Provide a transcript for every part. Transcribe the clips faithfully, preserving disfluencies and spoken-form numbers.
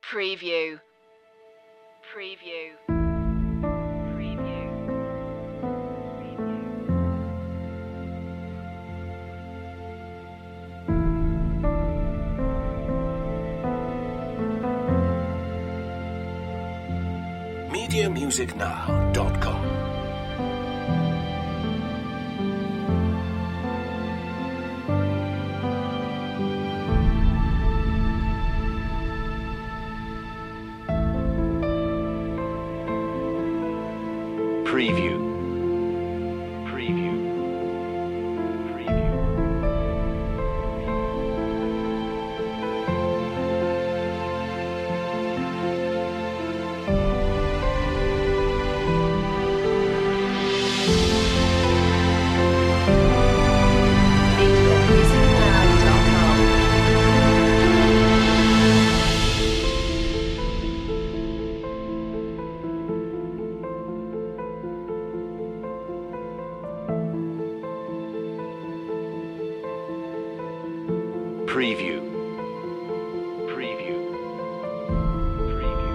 Preview. Preview. Preview. media music now dot com. Preview. Preview. Preview. media music now dot com. Preview. Preview. Preview.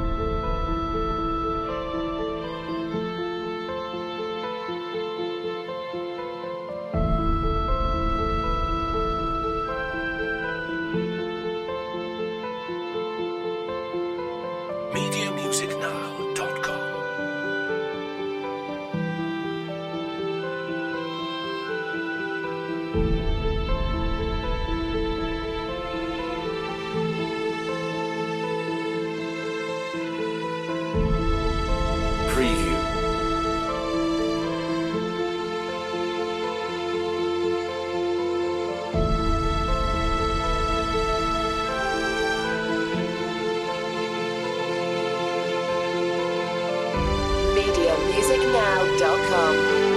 media music now dot com. Preview. media music now dot com.